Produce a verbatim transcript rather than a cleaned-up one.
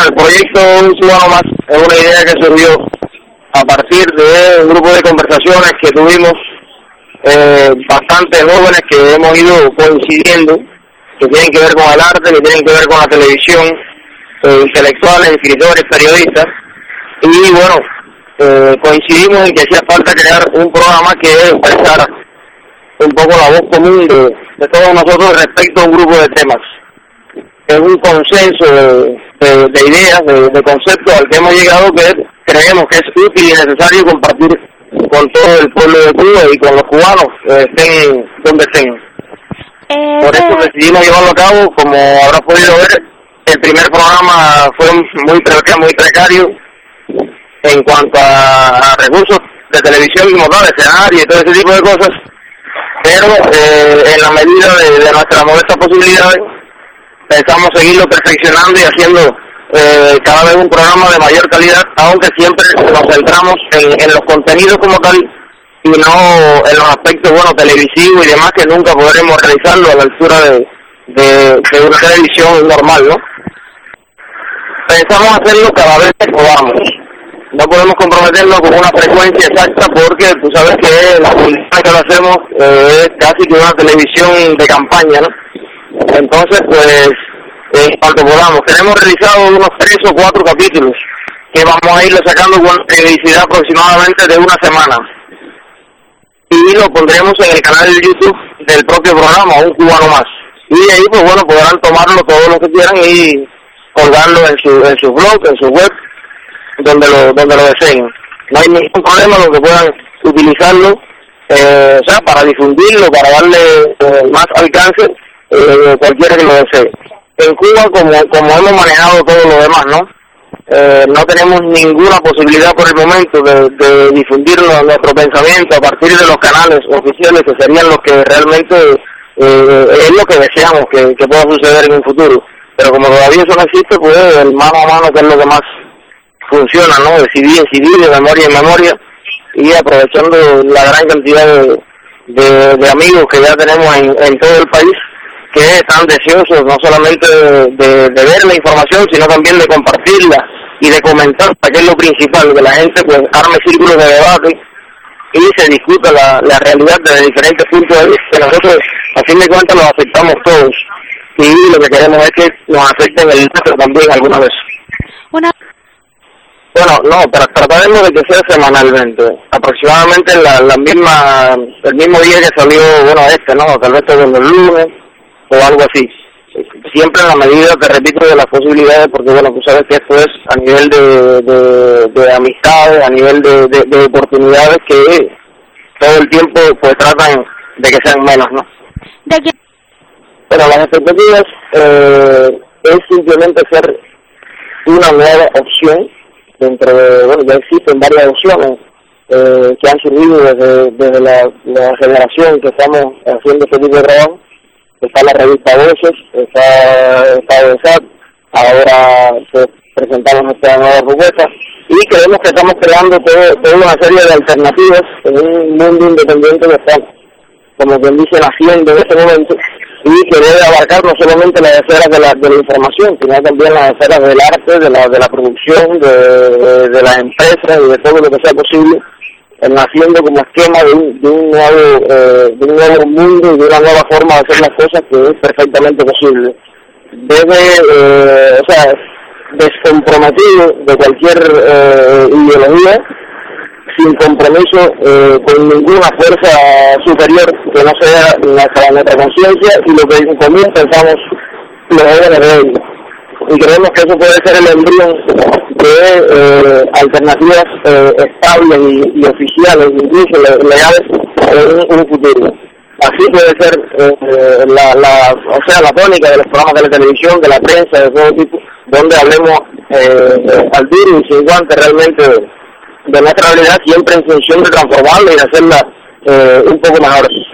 el proyecto Un Cubano Más es una idea que surgió a partir de un grupo de conversaciones que tuvimos eh, bastantes jóvenes que hemos ido coincidiendo, que tienen que ver con el arte, que tienen que ver con la televisión, eh, intelectuales, escritores, periodistas, y bueno, eh, coincidimos en que hacía falta crear un programa que expresara un poco la voz común de, de todos nosotros respecto a un grupo de temas. Es un consenso de, de, de ideas, de, de conceptos al que hemos llegado, que creemos que es útil y necesario compartir con todo el pueblo de Cuba y con los cubanos, eh, estén donde estén. Eh, Por eso decidimos llevarlo a cabo. Como habrás podido ver, el primer programa fue muy precario, muy precario en cuanto a, a recursos de televisión como tal, escenario y todo ese tipo de cosas, pero eh, en la medida de, de nuestras modestas posibilidades pensamos seguirlo perfeccionando y haciendo eh, cada vez un programa de mayor calidad, aunque siempre nos centramos en, en los contenidos como tal y no en los aspectos, bueno, televisivos y demás, que nunca podremos realizarlo a la altura de, de, de una televisión normal, ¿no? Pensamos hacerlo cada vez que podamos. No podemos comprometernos con una frecuencia exacta porque tú sabes que la publicidad que lo hacemos eh, es casi que una televisión de campaña, ¿no? Entonces, pues, en cuanto podamos, tenemos realizado unos tres o cuatro capítulos que vamos a irlo sacando con periodicidad aproximadamente de una semana. Y lo pondremos en el canal de YouTube del propio programa, Un Cubano Más. Y de ahí, pues bueno, podrán tomarlo todos los que quieran y colgarlo en su en su blog, en su web, donde lo donde lo deseen. No hay ningún problema en lo que puedan utilizarlo, eh, o sea, para difundirlo, para darle eh, más alcance, eh, cualquiera que lo desee. En Cuba, como como hemos manejado todo lo demás, ¿no? Eh, no tenemos ninguna posibilidad por el momento de, de difundirnos nuestro pensamiento a partir de los canales oficiales, que serían los que realmente eh, es lo que deseamos que, que pueda suceder en un futuro. Pero como todavía eso no existe, pues el mano a mano, que es lo que más funciona, ¿no? De C D en C D, de memoria en memoria, y aprovechando la gran cantidad de, de, de amigos que ya tenemos en, en todo el país, que están deseosos no solamente de, de, de ver la información, sino también de compartirla y de comentar, que es lo principal, que la gente pues arme círculos de debate y se discuta la, la realidad desde diferentes puntos de vista, que nosotros a fin de cuentas los aceptamos todos, y lo que queremos es que nos afecten el nuestro también alguna vez. Una... Bueno, no, pero trataremos de que sea semanalmente, aproximadamente la, la misma, el mismo día que salió, bueno, este, ¿no? Tal vez todo el lunes o algo así. Siempre en la medida, te repito, de las posibilidades, porque bueno, tú sabes que esto es a nivel de, de, de amistades, a nivel de, de, de oportunidades que todo el tiempo pues tratan de que sean menos, ¿no? ¿De qué? Pero las expectativas eh, es simplemente ser una nueva opción dentro de, bueno, ya existen varias opciones eh, que han surgido desde, desde la, la generación que estamos haciendo este tipo de trabajo. Está la revista Voces, está Estado de S A T, ahora pues, presentamos esta nueva propuesta y creemos que estamos creando todo, toda una serie de alternativas en un mundo independiente que está, como quien dice, naciendo en este momento, y que debe abarcar no solamente las esferas de la, de la información, sino también las esferas del arte, de la, de la producción, de, de, de las empresas y de todo lo que sea posible, naciendo como esquema de un, de un nuevo eh, de un nuevo mundo y de una nueva forma de hacer las cosas que es perfectamente posible. Desde, eh, o sea, descomprometido de cualquier eh, ideología, sin compromiso eh, con ninguna fuerza superior que no sea nuestra, nuestra conciencia y lo que en común pensamos los jóvenes de hoy. Y creemos que eso puede ser el embrión de eh, alternativas eh, estables y, y oficiales, incluso legales, en un futuro. Así puede ser eh, la, la, o sea, la tónica de los programas de la televisión, de la prensa, de todo tipo, donde hablemos eh, al duro y sin guante realmente de, de nuestra realidad, siempre en función de transformarla y de hacerla eh, un poco mejor.